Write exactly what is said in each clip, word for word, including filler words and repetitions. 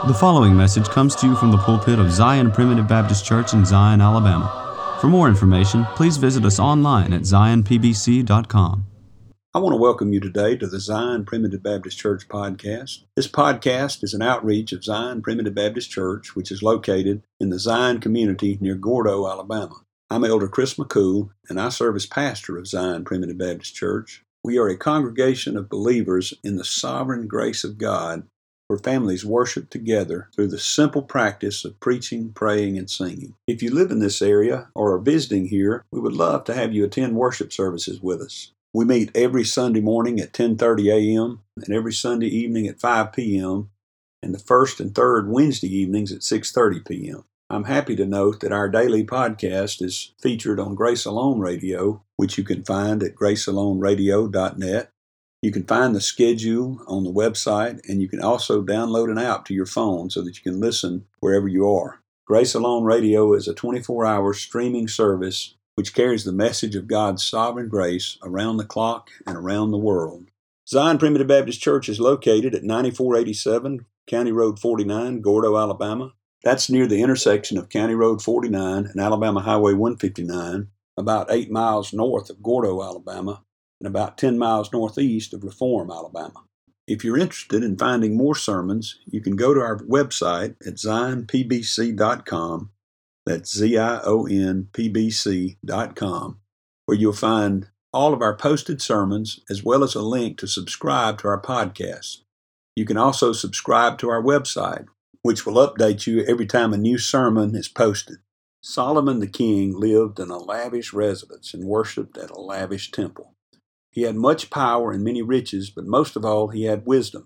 The following message comes to you from the pulpit of Zion Primitive Baptist Church in Zion, Alabama. For more information, please visit us online at zion p b c dot com. I want to welcome you today to the Zion Primitive Baptist Church podcast. This podcast is an outreach of Zion Primitive Baptist Church, which is located in the Zion community near Gordo, Alabama. I'm Elder Chris McCool, and I serve as pastor of Zion Primitive Baptist Church. We are a congregation of believers in the sovereign grace of God, where families worship together through the simple practice of preaching, praying, and singing. If you live in this area or are visiting here, we would love to have you attend worship services with us. We meet every Sunday morning at ten thirty a.m. and every Sunday evening at five p.m. and the first and third Wednesday evenings at six thirty p.m. I'm happy to note that our daily podcast is featured on Grace Alone Radio, which you can find at grace alone radio dot net. You can find the schedule on the website, and you can also download an app to your phone so that you can listen wherever you are. Grace Alone Radio is a twenty-four hour streaming service which carries the message of God's sovereign grace around the clock and around the world. Zion Primitive Baptist Church is located at ninety-four eighty-seven County Road forty-nine, Gordo, Alabama. That's near the intersection of County Road forty-nine and Alabama Highway one fifty-nine, about eight miles north of Gordo, Alabama, and about ten miles northeast of Reform, Alabama. If you're interested in finding more sermons, you can go to our website at zion p b c dot com. That's Z I O N P B C dot com, where you'll find all of our posted sermons as well as a link to subscribe to our podcast. You can also subscribe to our website, which will update you every time a new sermon is posted. Solomon the king lived in a lavish residence and worshipped at a lavish temple. He had much power and many riches, but most of all, he had wisdom.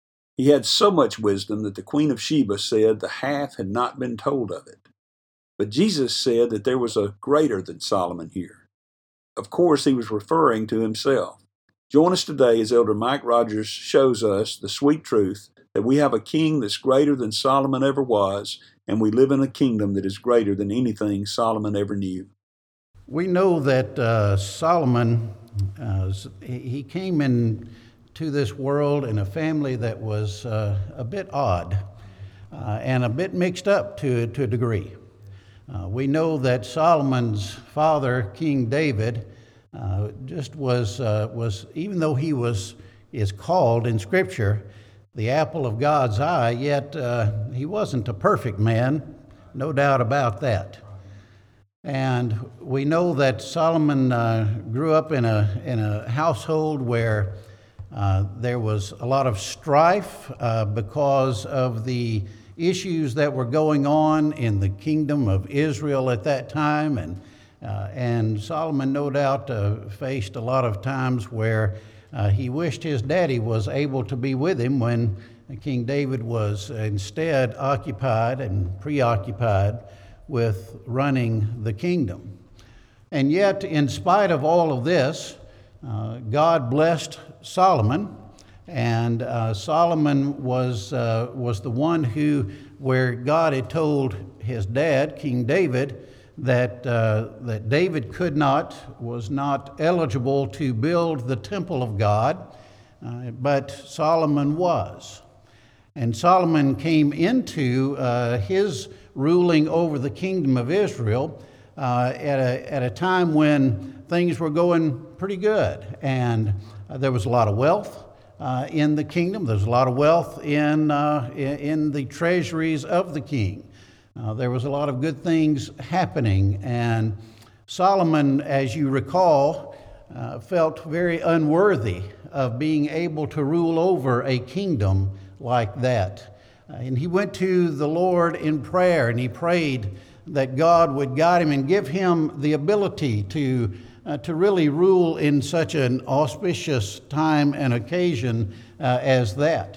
He had so much wisdom that the Queen of Sheba said the half had not been told of it. But Jesus said that there was a greater than Solomon here. Of course, he was referring to himself. Join us today as Elder Mike Rogers shows us the sweet truth that we have a king that's greater than Solomon ever was, and we live in a kingdom that is greater than anything Solomon ever knew. We know that uh, Solomon, uh, he came into this world in a family that was uh, a bit odd uh, and a bit mixed up to, to a degree. Uh, we know that Solomon's father, King David, uh, just was, uh, was, even though he was, is called in Scripture the apple of God's eye, yet uh, he wasn't a perfect man, no doubt about that. And we know that Solomon uh, grew up in a, in a household where uh, there was a lot of strife uh, because of the issues that were going on in the kingdom of Israel at that time. And, uh, and Solomon, no doubt, uh, faced a lot of times where uh, he wished his daddy was able to be with him when King David was instead occupied and preoccupied with running the kingdom. And yet, in spite of all of this, uh, God blessed Solomon. And uh, Solomon was uh, was the one who, where God had told his dad, King David, that uh, that David could not, was not eligible to build the temple of God, uh, but Solomon was. And Solomon came into uh, his ruling over the kingdom of Israel uh, at a at a time when things were going pretty good, and uh, there was a lot of wealth Uh, in the kingdom. There's a lot of wealth in, uh, in in the treasuries of the king. Uh, there was a lot of good things happening, and Solomon, as you recall, uh, felt very unworthy of being able to rule over a kingdom like that. Uh, and he went to the Lord in prayer, and he prayed that God would guide him and give him the ability to Uh, to really rule in such an auspicious time and occasion uh, as that.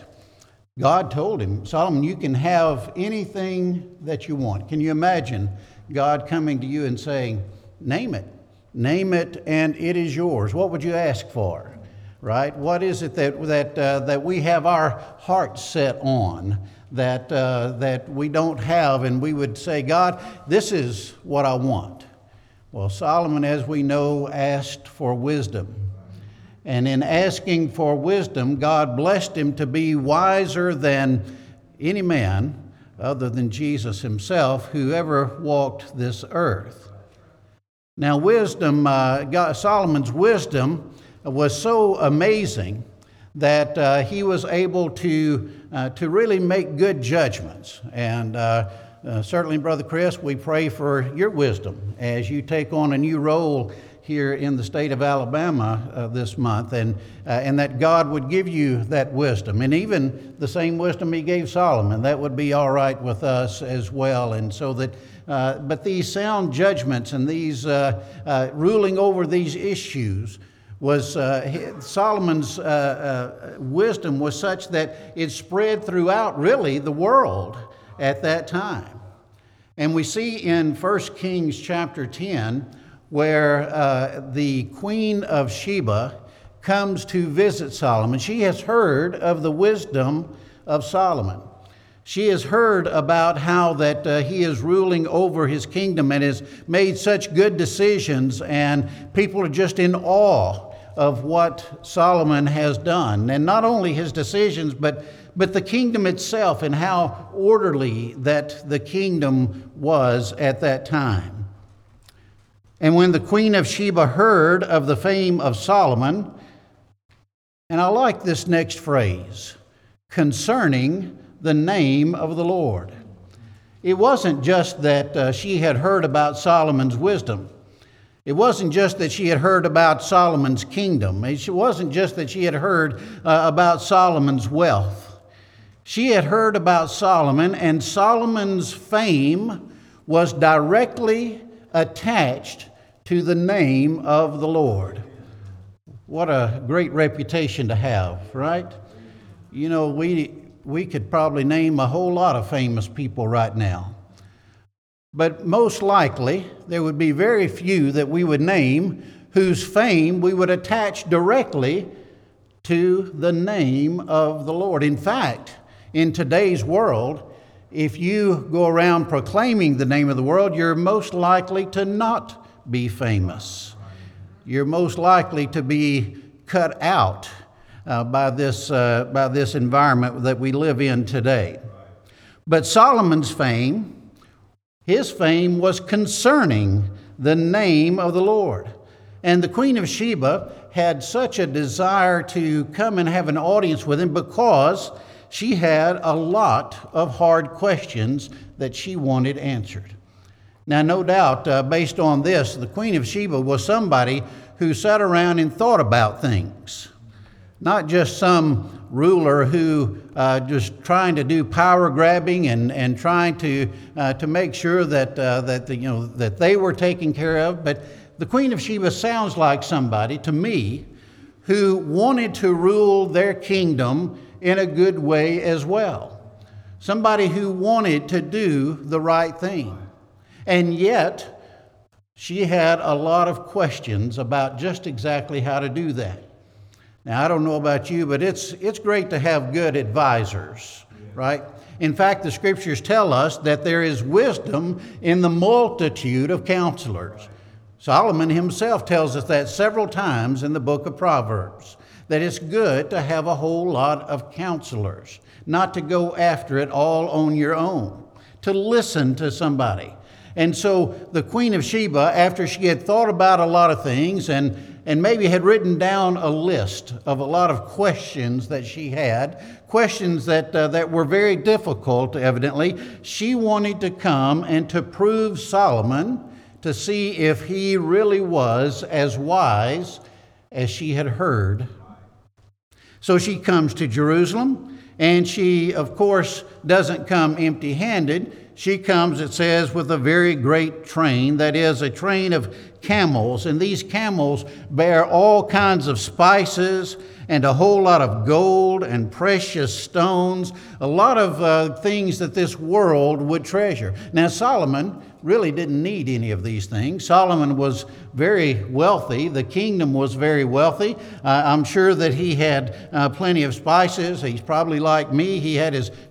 God told him, Solomon, you can have anything that you want. Can you imagine God coming to you and saying, name it, name it, and it is yours? What would you ask for, right? What is it that that uh, that we have our hearts set on that uh, that we don't have, and we would say, God, this is what I want? Well, Solomon, as we know, asked for wisdom. And in asking for wisdom, God blessed him to be wiser than any man other than Jesus himself who ever walked this earth. Now, wisdom, uh, God, Solomon's wisdom was so amazing that uh, he was able to uh, to really make good judgments. And uh, uh, certainly, Brother Chris, we pray for your wisdom as you take on a new role here in the state of Alabama uh, this month, and uh, and that God would give you that wisdom, and even the same wisdom He gave Solomon, that would be all right with us as well. And so that, uh, but these sound judgments and these uh, uh, ruling over these issues was uh, Solomon's uh, uh, wisdom was such that it spread throughout really the world at that time. And we see in First Kings chapter ten where uh, the Queen of Sheba comes to visit Solomon. She has heard of the wisdom of Solomon. She has heard about how that uh, he is ruling over his kingdom and has made such good decisions, and people are just in awe of what Solomon has done. And not only his decisions, but, but the kingdom itself and how orderly that the kingdom was at that time. And when the Queen of Sheba heard of the fame of Solomon, and I like this next phrase, concerning the name of the Lord. It wasn't just that uh, she had heard about Solomon's wisdom. It wasn't just that she had heard about Solomon's kingdom. It wasn't just that she had heard uh, about Solomon's wealth. She had heard about Solomon, and Solomon's fame was directly attached to the name of the Lord. What a great reputation to have, right? You know, we we could probably name a whole lot of famous people right now. But most likely, there would be very few that we would name whose fame we would attach directly to the name of the Lord. In fact, in today's world, if you go around proclaiming the name of the world, you're most likely to not be famous. You're most likely to be cut out uh, by this uh, by this environment that we live in today. But Solomon's fame, his fame was concerning the name of the Lord. And the Queen of Sheba had such a desire to come and have an audience with him because she had a lot of hard questions that she wanted answered. Now, no doubt, uh, based on this, the Queen of Sheba was somebody who sat around and thought about things. Not just some ruler who uh, just trying to do power grabbing and, and trying to uh, to make sure that uh, that the, you know that they were taken care of. But the Queen of Sheba sounds like somebody to me who wanted to rule their kingdom in a good way as well. Somebody who wanted to do the right thing. And yet, she had a lot of questions about just exactly how to do that. Now, I don't know about you, but it's it's great to have good advisors, right? In fact, the scriptures tell us that there is wisdom in the multitude of counselors. Solomon himself tells us that several times in the book of Proverbs, that it's good to have a whole lot of counselors, not to go after it all on your own, to listen to somebody. And so the Queen of Sheba, after she had thought about a lot of things and, and maybe had written down a list of a lot of questions that she had, questions that, uh, that were very difficult, evidently, she wanted to come and to prove Solomon to see if he really was as wise as she had heard. So she comes to Jerusalem, and she, of course, doesn't come empty-handed. She comes, it says, with a very great train, that is, a train of camels. And these camels bear all kinds of spices and a whole lot of gold and precious stones, a lot of uh, things that this world would treasure. Now, Solomon really didn't need any of these things. Solomon was very wealthy. The kingdom was very wealthy. Uh, I'm sure that he had uh, plenty of spices. He's probably like me. He had his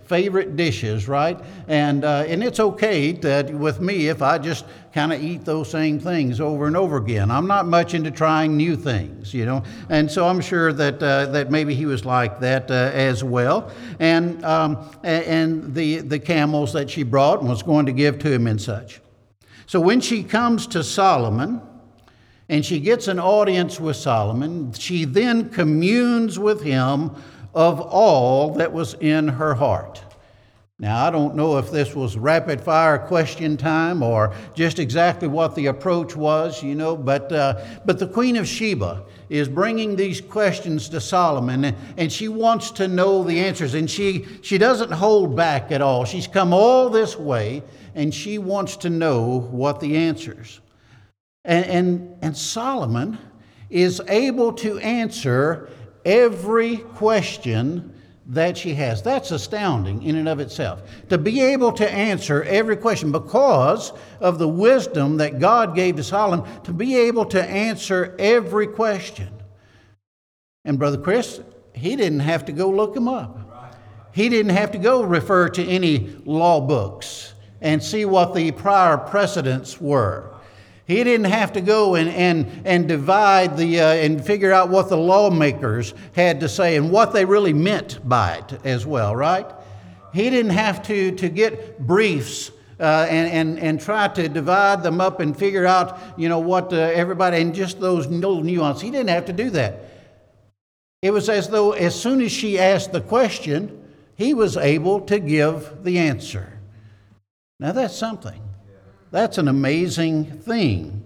favorite dishes, right? And uh, and it's okay that with me if I just kind of eat those same things over and over again. I'm not much into trying new things, you know. And so I'm sure that uh, that maybe he was like that uh, as well. And um, and the the camels that she brought and was going to give to him and such. So when she comes to Solomon, and she gets an audience with Solomon, she then communes with him of all that was in her heart. Now, I don't know if this was rapid fire question time or just exactly what the approach was, you know, but uh, but the Queen of Sheba is bringing these questions to Solomon, and, and she wants to know the answers, and she, she doesn't hold back at all. She's come all this way, and she wants to know what the answers. And, and, and Solomon is able to answer every question that she has. That's astounding in and of itself. To be able to answer every question because of the wisdom that God gave to Solomon, to be able to answer every question. And Brother Chris, he didn't have to go look them up. He didn't have to go refer to any law books and see what the prior precedents were. He didn't have to go and, and, and divide the uh, and figure out what the lawmakers had to say and what they really meant by it as well, right? He didn't have to, to get briefs uh, and, and, and try to divide them up and figure out, you know, what uh, everybody, and just those little nuances. He didn't have to do that. It was as though as soon as she asked the question, he was able to give the answer. Now that's something. That's an amazing thing.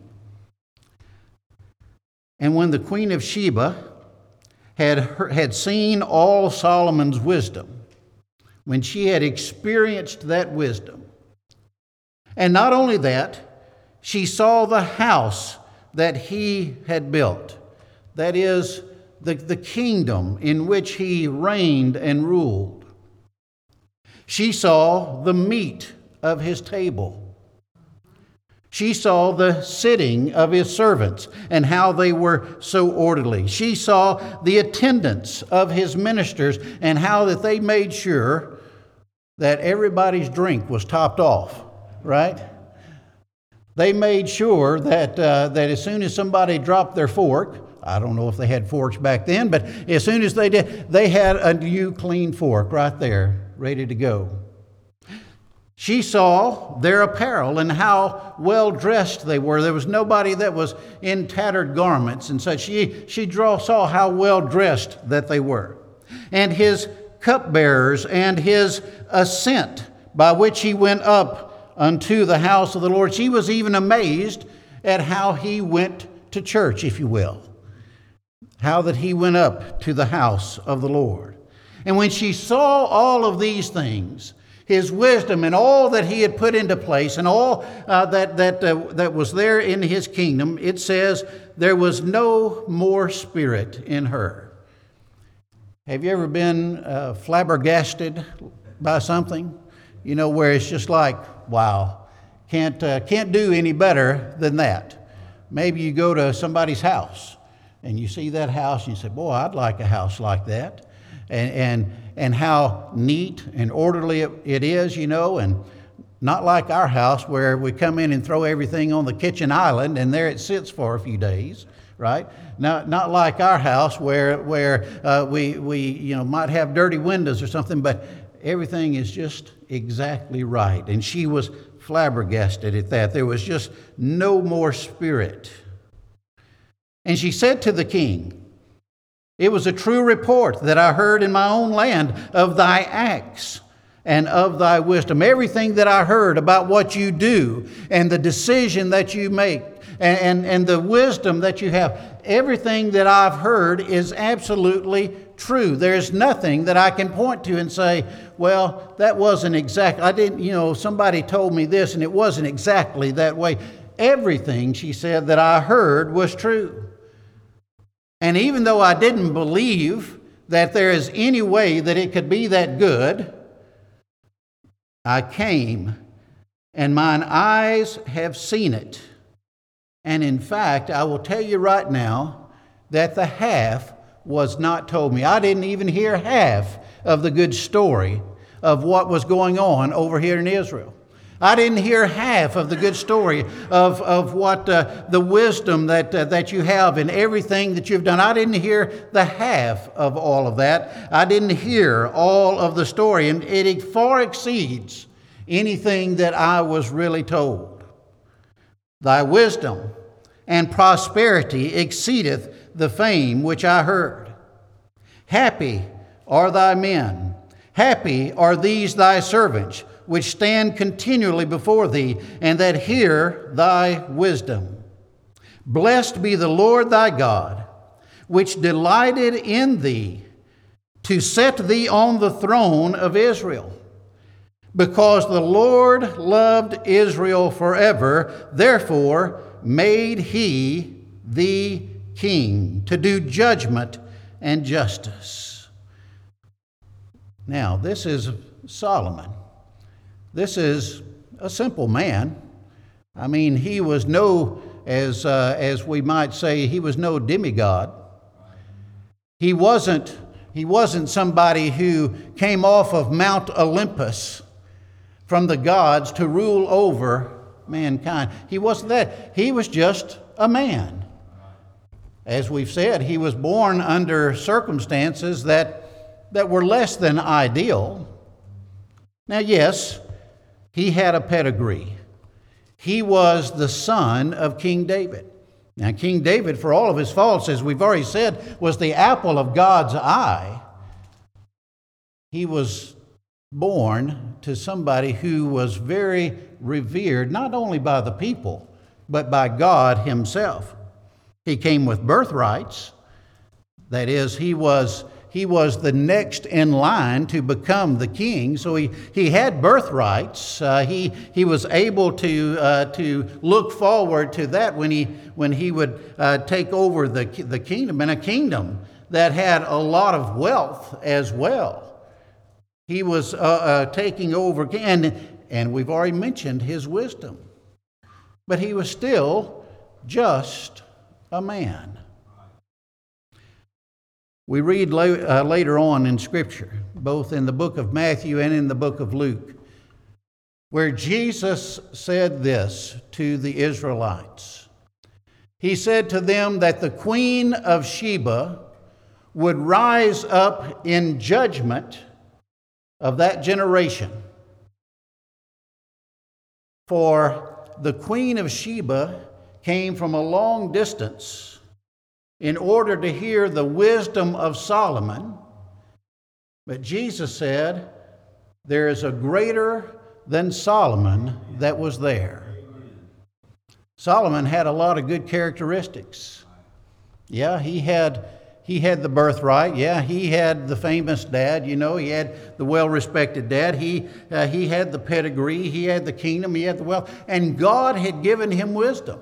And when the Queen of Sheba had, had seen all Solomon's wisdom, when she had experienced that wisdom, and not only that, she saw the house that he had built, that is, the, the kingdom in which he reigned and ruled. She saw the meat of his table. She saw the sitting of his servants and how they were so orderly. She saw the attendance of his ministers and how that they made sure that everybody's drink was topped off, right? They made sure that uh, that as soon as somebody dropped their fork, I don't know if they had forks back then, but as soon as they did, they had a new clean fork right there, ready to go. She saw their apparel and how well dressed they were. There was nobody that was in tattered garments and such. She, she draw, saw how well dressed that they were. And his cupbearers and his ascent by which he went up unto the house of the Lord. She was even amazed at how he went to church, if you will. How that he went up to the house of the Lord. And when she saw all of these things, his wisdom and all that he had put into place and all uh, that that uh, that was there in his kingdom, it says there was no more spirit in her. Have you ever been uh, flabbergasted by something? You know, where it's just like, wow, can't uh, can't do any better than that. Maybe you go to somebody's house and you see that house and you say, boy, I'd like a house like that. And and and how neat and orderly it, it is, you know, and not like our house where we come in and throw everything on the kitchen island and there it sits for a few days, right? Not not like our house where where uh, we we you know might have dirty windows or something, but everything is just exactly right. And she was flabbergasted at that. There was just no more spirit. And she said to the king, it was a true report that I heard in my own land of thy acts and of thy wisdom. Everything that I heard about what you do and the decision that you make and, and, and the wisdom that you have, everything that I've heard is absolutely true. There's nothing that I can point to and say, well, that wasn't exact. I didn't, you know, somebody told me this and it wasn't exactly that way. Everything, she said, that I heard was true. And even though I didn't believe that there is any way that it could be that good, I came and mine eyes have seen it. And in fact, I will tell you right now that the half was not told me. I didn't even hear half of the good story of what was going on over here in Israel. I didn't hear half of the good story of, of what uh, the wisdom that, uh, that you have in everything that you've done. I didn't hear the half of all of that. I didn't hear all of the story, and it far exceeds anything that I was really told. Thy wisdom and prosperity exceedeth the fame which I heard. Happy are thy men, happy are these thy servants, which stand continually before thee, and that hear thy wisdom. Blessed be the Lord thy God, which delighted in thee, to set thee on the throne of Israel. Because the Lord loved Israel forever, therefore made he thee king, to do judgment and justice. Now, this is Solomon. This is a simple man. I mean, he was no, as uh, as we might say, he was no demigod. He wasn't, he wasn't somebody who came off of Mount Olympus from the gods to rule over mankind. He wasn't that. He was just a man. As we've said, he was born under circumstances that, that were less than ideal. Now, yes, he had a pedigree. He was the son of King David. Now, King David, for all of his faults, as we've already said, was the apple of God's eye. He was born to somebody who was very revered, not only by the people, but by God himself. He came with birthrights. That is, he was He was the next in line to become the king, so he, he had birthrights. Uh, he he was able to uh, to look forward to that when he when he would uh, take over the the kingdom, and a kingdom that had a lot of wealth as well. He was uh, uh, taking over, and and we've already mentioned his wisdom, but he was still just a man. We read uh, later on in Scripture, both in the book of Matthew and in the book of Luke, where Jesus said this to the Israelites. He said to them that the Queen of Sheba would rise up in judgment of that generation. For the Queen of Sheba came from a long distance in order to hear the wisdom of Solomon. But Jesus said, there is a greater than Solomon that was there. Solomon had a lot of good characteristics. Yeah, he had he had the birthright. Yeah, he had the famous dad. You know, he had the well-respected dad. He uh, he had the pedigree. He had the kingdom. He had the wealth. And God had given him wisdom.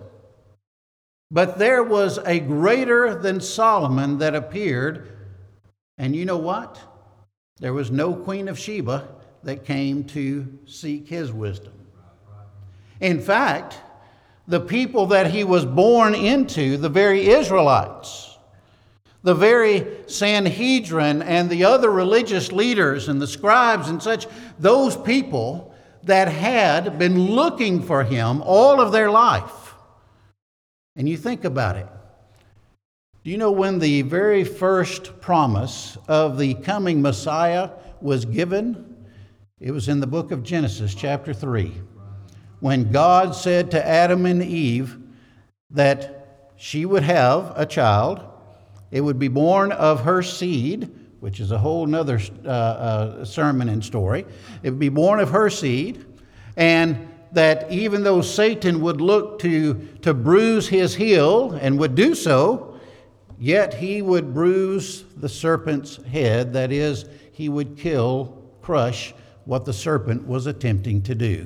But there was a greater than Solomon that appeared, and you know what? There was no Queen of Sheba that came to seek his wisdom. In fact, the people that he was born into, the very Israelites, the very Sanhedrin and the other religious leaders and the scribes and such, those people that had been looking for him all of their life. And you think about it. Do you know when the very first promise of the coming Messiah was given? It was in the book of Genesis, chapter three, when God said to Adam and Eve that she would have a child. It would be born of her seed, which is a whole nother uh, uh, sermon and story. It would be born of her seed, and that even though Satan would look to, to bruise his heel and would do so, yet he would bruise the serpent's head. That is, he would kill, crush what the serpent was attempting to do.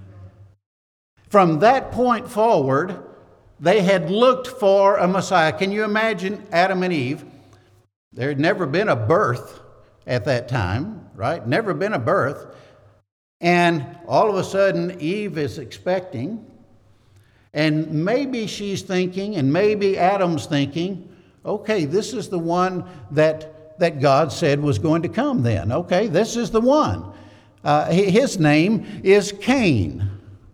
From that point forward, they had looked for a Messiah. Can you imagine Adam and Eve? There had never been a birth at that time, right? Never been a birth. And all of a sudden, Eve is expecting, and maybe she's thinking, and maybe Adam's thinking, okay, this is the one that, that God said was going to come then. Okay, this is the one. Uh, his name is Cain.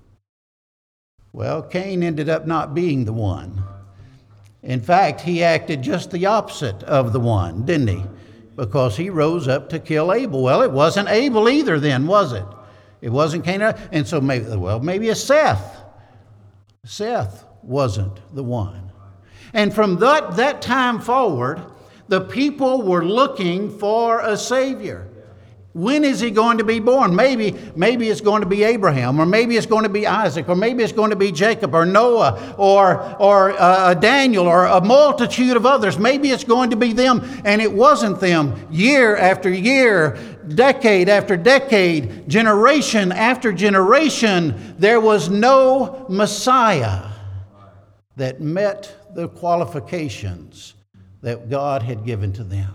Well, Cain ended up not being the one. In fact, he acted just the opposite of the one, didn't he? Because he rose up to kill Abel. Well, it wasn't Abel either then, was it? It wasn't Cain. And so maybe, well, maybe it's Seth. Seth wasn't the one. And from that, that time forward, the people were looking for a Savior. When is he going to be born? Maybe, maybe it's going to be Abraham, or maybe it's going to be Isaac, or maybe it's going to be Jacob, or Noah, or, or uh, Daniel, or a multitude of others. Maybe it's going to be them, and it wasn't them. Year after year, decade after decade, generation after generation, there was no Messiah that met the qualifications that God had given to them.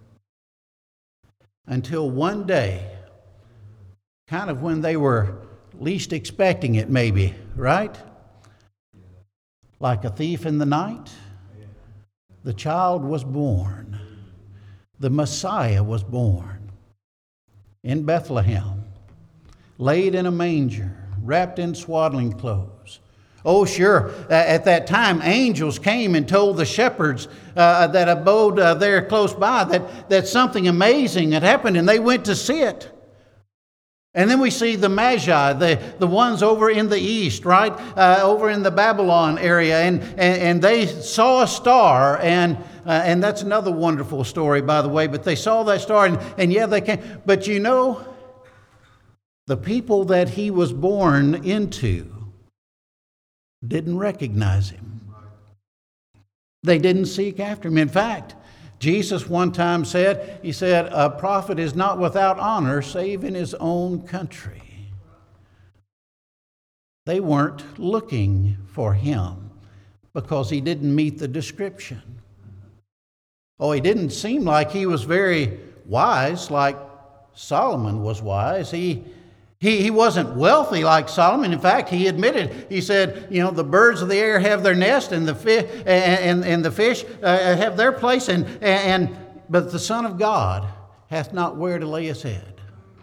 Until one day, kind of when they were least expecting it maybe, right? Like a thief in the night, the child was born. The Messiah was born in Bethlehem, laid in a manger, wrapped in swaddling clothes. Oh, sure, at that time, angels came and told the shepherds uh, that abode uh, there close by that, that something amazing had happened, and they went to see it. And then we see the Magi, the, the ones over in the east, right, uh, over in the Babylon area, and, and, and they saw a star, and uh, and that's another wonderful story, by the way, but they saw that star, and, and yeah, they came. But you know, the people that he was born into didn't recognize him. They didn't seek after him. In fact, Jesus one time said, he said, a prophet is not without honor save in his own country. They weren't looking for him because he didn't meet the description. Oh, he didn't seem like he was very wise like Solomon was wise. He He, he wasn't wealthy like Solomon. In fact, he admitted, he said, you know, the birds of the air have their nest, and the fish and, and, and the fish uh, have their place, and, and but the Son of God hath not where to lay his head.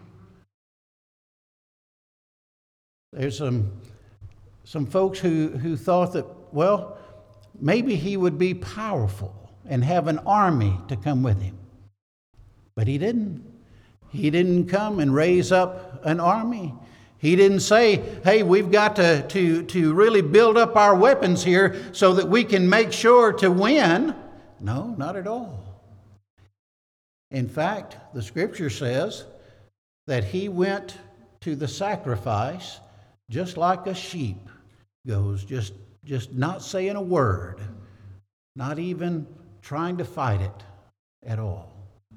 There's some some folks who, who thought that, well, maybe he would be powerful and have an army to come with him. But he didn't. He didn't come and raise up an army. He didn't say, hey, we've got to, to, to really build up our weapons here so that we can make sure to win. No, not at all. In fact, the Scripture says that he went to the sacrifice just like a sheep goes, just, just not saying a word, not even trying to fight it at all.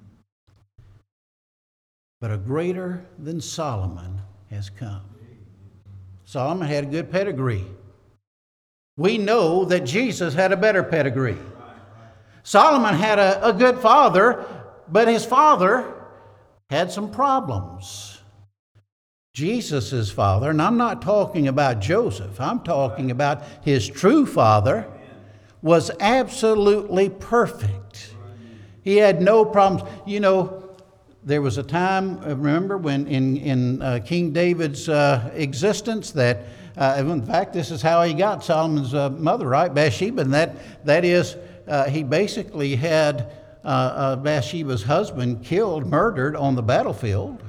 But a greater than Solomon has come. Solomon had a good pedigree. We know that Jesus had a better pedigree. Solomon had a, a good father, but his father had some problems. Jesus' father, and I'm not talking about Joseph, I'm talking about his true father, was absolutely perfect. He had no problems. You know, there was a time, remember, when in, in uh, King David's uh, existence that, uh, in fact, this is how he got Solomon's uh, mother, right, Bathsheba, and that, that is, uh, he basically had uh, uh, Bathsheba's husband killed, murdered on the battlefield.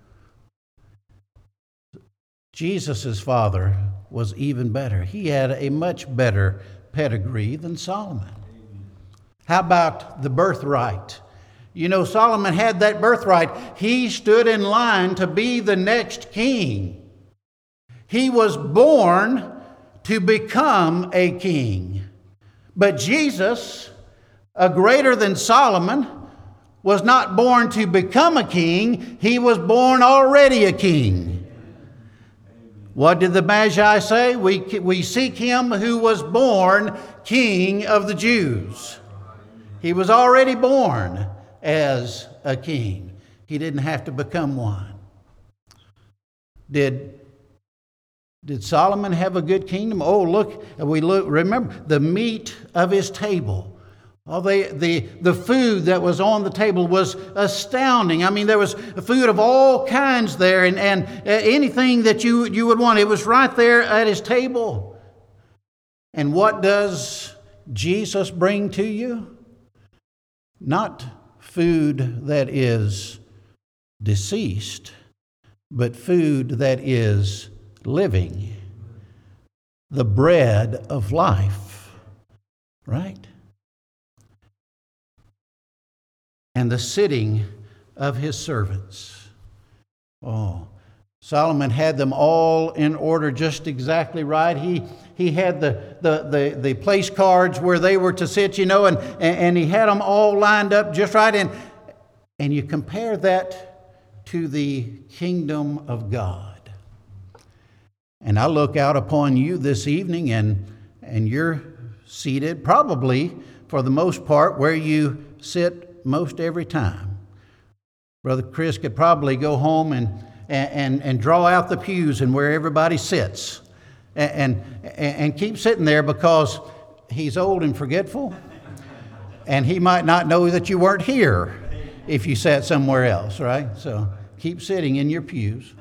Jesus' father was even better. He had a much better pedigree than Solomon. How about the birthright? You know, Solomon had that birthright. He stood in line to be the next king. He was born to become a king. But Jesus, a greater than Solomon, was not born to become a king. He was born already a king. What did the Magi say? We, we seek him who was born King of the Jews. He was already born as a king. He didn't have to become one. Did, did Solomon have a good kingdom? Oh, look, we look, remember the meat of his table Oh, they, the, the food that was on the table was astounding. I mean, there was food of all kinds there, and, and anything that you, you would want. It was right there at his table. And what does Jesus bring to you? Not food that is deceased, but food that is living. The bread of life, right? And the sitting of his servants. Oh, Solomon had them all in order just exactly right. He he had the, the, the, the place cards where they were to sit, you know, and, and he had them all lined up just right. And, and you compare that to the kingdom of God. And I look out upon you this evening, and, and you're seated probably for the most part where you sit most every time. Brother Chris could probably go home and, and, and draw out the pews and where everybody sits and, and, and keep sitting there, because he's old and forgetful, and he might not know that you weren't here if you sat somewhere else, right? So keep sitting in your pews.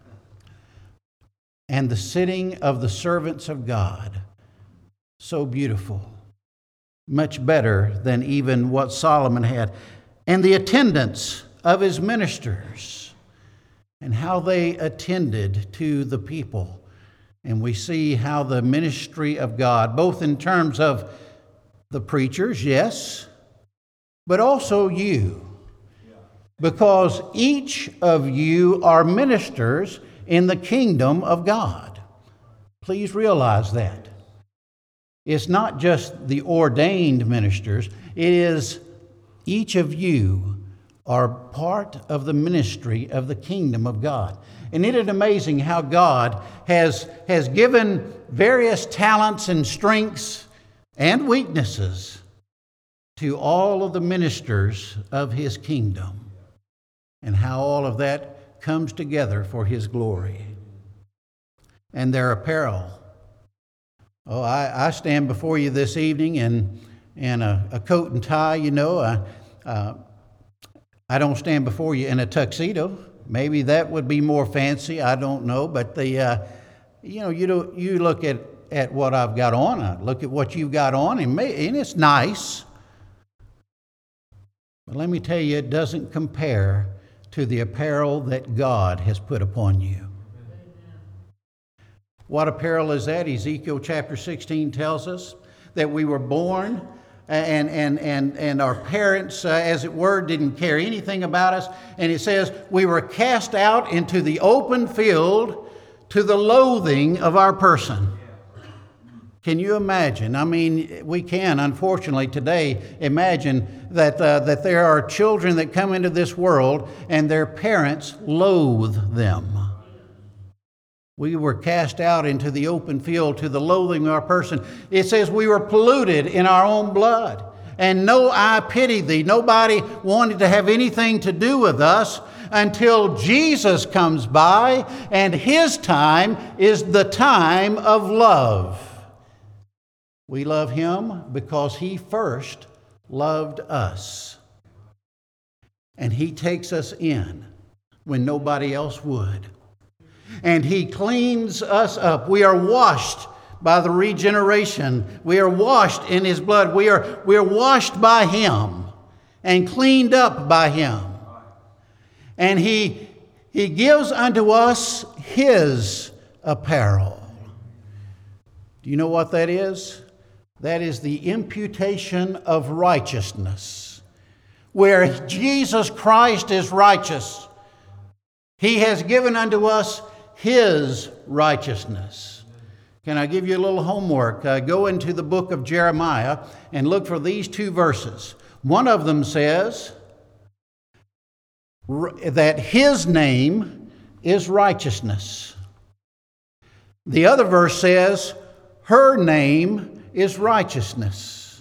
And the sitting of the servants of God, so beautiful. Much better than even what Solomon had. And the attendance of his ministers, and how they attended to the people. And we see how the ministry of God, both in terms of the preachers, yes, but also you. Because each of you are ministers in the kingdom of God. Please realize that. It's not just the ordained ministers. It is each of you are part of the ministry of the kingdom of God. And isn't it amazing how God has, has given various talents and strengths and weaknesses to all of the ministers of his kingdom, and how all of that comes together for his glory. And their apparel. Oh, I, I stand before you this evening in, in a, a coat and tie, you know. I, uh, I don't stand before you in a tuxedo. Maybe that would be more fancy, I don't know. But, the, uh, you know, you, do, you look at, at what I've got on. I look at what you've got on, and, may, and it's nice. But let me tell you, it doesn't compare to the apparel that God has put upon you. What apparel is that? Ezekiel chapter sixteen tells us that we were born and, and, and, and our parents, uh, as it were, didn't care anything about us. And it says we were cast out into the open field to the loathing of our person. Can you imagine? I mean, we can, unfortunately, today imagine that, uh, that there are children that come into this world and their parents loathe them. We were cast out into the open field to the loathing of our person. It says we were polluted in our own blood. And no eye pitied thee. Nobody wanted to have anything to do with us until Jesus comes by, and his time is the time of love. We love him because he first loved us. And he takes us in when nobody else would. And he cleans us up. We are washed by the regeneration. We are washed in his blood. We are, we are washed by him and cleaned up by him. And he, he gives unto us his apparel. Do you know what that is? That is the imputation of righteousness. Where Jesus Christ is righteous, he has given unto us his righteousness. Can I give you a little homework? Uh, go into the book of Jeremiah and look for these two verses. One of them says that his name is righteousness. The other verse says her name is righteousness.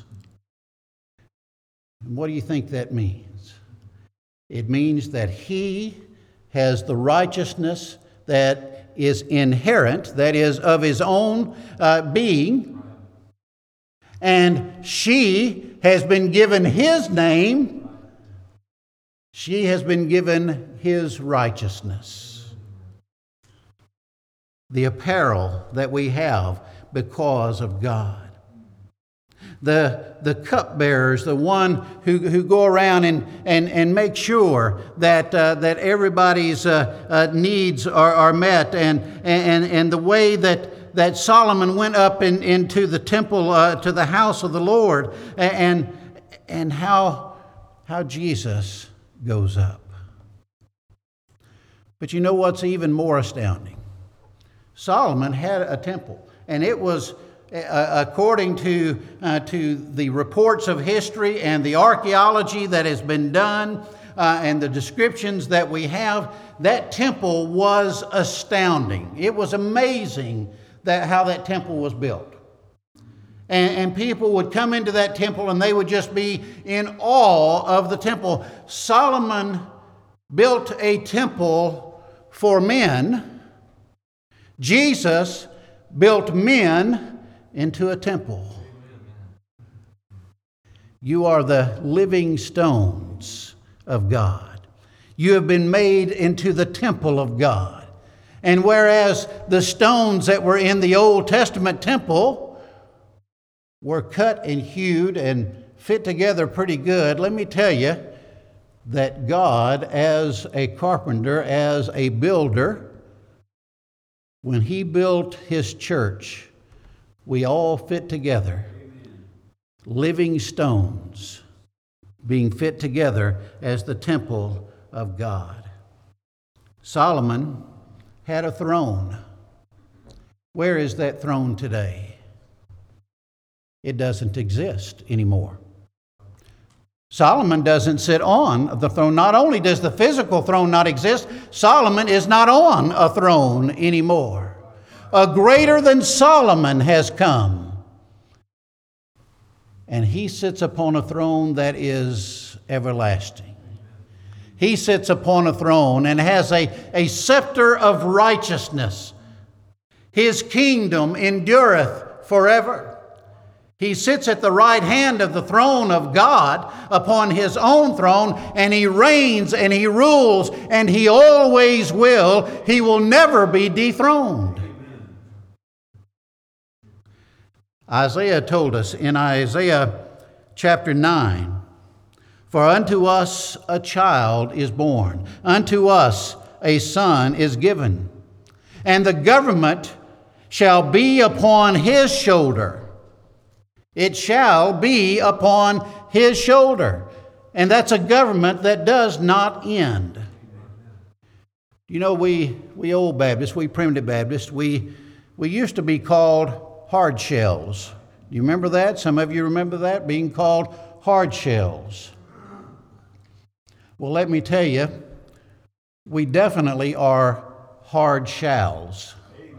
And what do you think that means? It means that he has the righteousness that is inherent, that is of his own uh, being, And she has been given his name. She has been given his righteousness. The apparel that we have because of God. The, the cupbearers, the one who, who go around and, and, and make sure that, uh, that everybody's uh, uh, needs are, are met. And, and, and the way that, that Solomon went up in, into the temple, uh, to the house of the Lord, and, and how, how Jesus goes up. But you know what's even more astounding? Solomon had a temple, and it was, uh, according to, uh, to the reports of history and the archaeology that has been done, uh, and the descriptions that we have, that temple was astounding. It was amazing that how that temple was built. And, and people would come into that temple and they would just be in awe of the temple. Solomon built a temple for men. Jesus built men into a temple. You are the living stones of God. You have been made into the temple of God. And whereas the stones that were in the Old Testament temple were cut and hewed and fit together pretty good, let me tell you that God, as a carpenter, as a builder, when he built his church, we all fit together. Amen. Living stones being fit together as the temple of God. Solomon had a throne. Where is that throne today? It doesn't exist anymore. Solomon doesn't sit on the throne. Not only does the physical throne not exist, Solomon is not on a throne anymore. A greater than Solomon has come. And he sits upon a throne that is everlasting. He sits upon a throne and has a, a scepter of righteousness. His kingdom endureth forever. He sits at the right hand of the throne of God upon his own throne, and he reigns and he rules, and he always will. He will never be dethroned. Amen. Isaiah told us in Isaiah chapter nine, "For unto us a child is born, unto us a son is given, and the government shall be upon his shoulder." It shall be upon his shoulder. And that's a government that does not end. You know, we, we old Baptists, we primitive Baptists, we, we used to be called hard shells. Do you remember that? Some of you remember that, being called hard shells. Well, let me tell you, we definitely are hard shalls.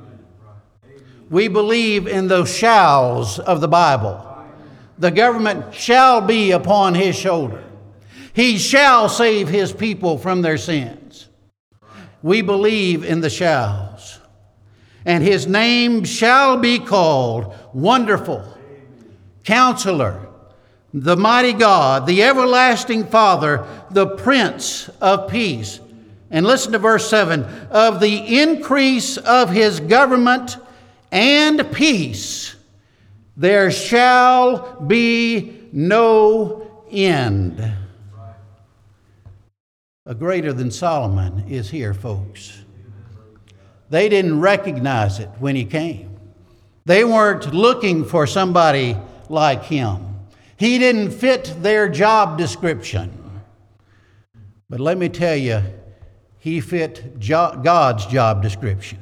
We believe in those shalls of the Bible. The government shall be upon his shoulder. He shall save his people from their sins. We believe in the shalls. And his name shall be called Wonderful, Counselor, the Mighty God, the Everlasting Father, the Prince of Peace. And listen to verse seven. Of the increase of his government and peace, there shall be no end. A greater than Solomon is here, folks. They didn't recognize it when he came. They weren't looking for somebody like him. He didn't fit their job description. But let me tell you, he fit God's job description.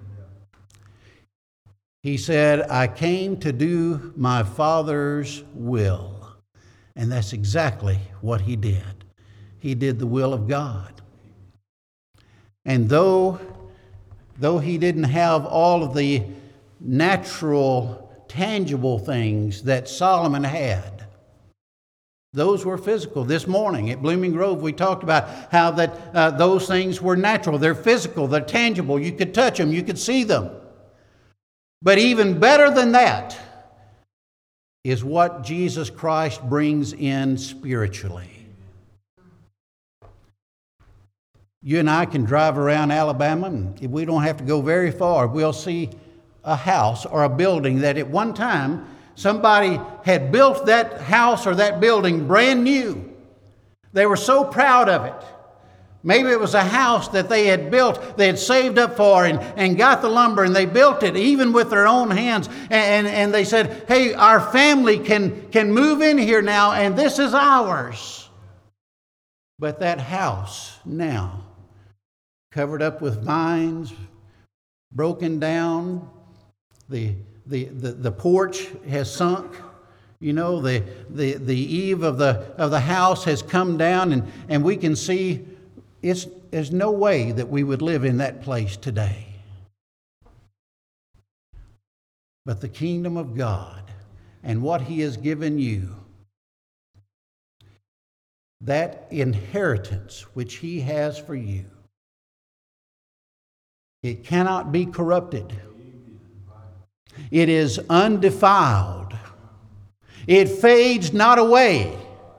He said, "I came to do my Father's will." And that's exactly what he did. He did the will of God. And though, though he didn't have all of the natural, tangible things that Solomon had, those were physical. This morning at Blooming Grove, we talked about how that uh, those things were natural. They're physical. They're tangible. You could touch them. You could see them. But even better than that, is what Jesus Christ brings in spiritually. You and I can drive around Alabama, and we don't have to go very far. We'll see a house or a building that at one time somebody had built that house or that building brand new. They were so proud of it. Maybe it was a house that they had built, they had saved up for and, and got the lumber, and they built it even with their own hands. And, and they said, hey, our family can, can move in here now, and this is ours. But that house now, covered up with vines, broken down, the, the, the, the porch has sunk. You know, the, the, the eave of the, of the house has come down, and, and we can see It's, there's no way that we would live in that place today. But the kingdom of God and what He has given you, that inheritance which He has for you, it cannot be corrupted. It is undefiled. It fades not away.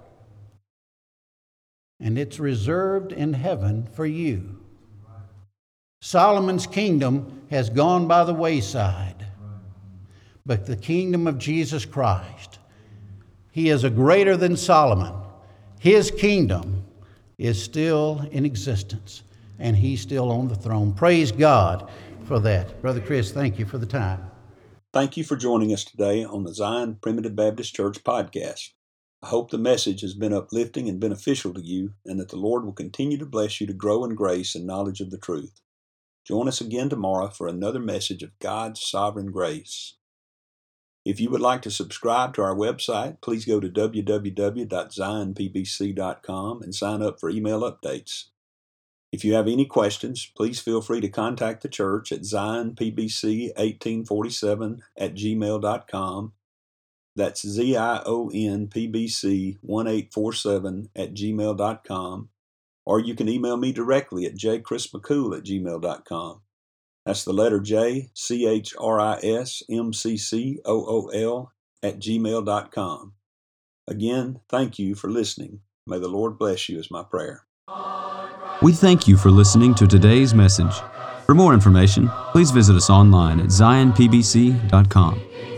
And it's reserved in heaven for you. Solomon's kingdom has gone by the wayside. But the kingdom of Jesus Christ, He is a greater than Solomon. His kingdom is still in existence, and He's still on the throne. Praise God for that. Brother Chris, thank you for the time. Thank you for joining us today on the Zion Primitive Baptist Church podcast. I hope the message has been uplifting and beneficial to you, and that the Lord will continue to bless you to grow in grace and knowledge of the truth. Join us again tomorrow for another message of God's sovereign grace. If you would like to subscribe to our website, please go to w w w dot zion p b c dot com and sign up for email updates. If you have any questions, please feel free to contact the church at zion p b c eighteen forty-seven at gmail dot com. That's Z I O N P B C eighteen forty-seven at gmail dot com. Or you can email me directly at j chris mccool at gmail dot com. That's the letter J, C H R I S M C C O O L at gmail dot com. Again, thank you for listening. May the Lord bless you is my prayer. We thank you for listening to today's message. For more information, please visit us online at zion p b c dot com.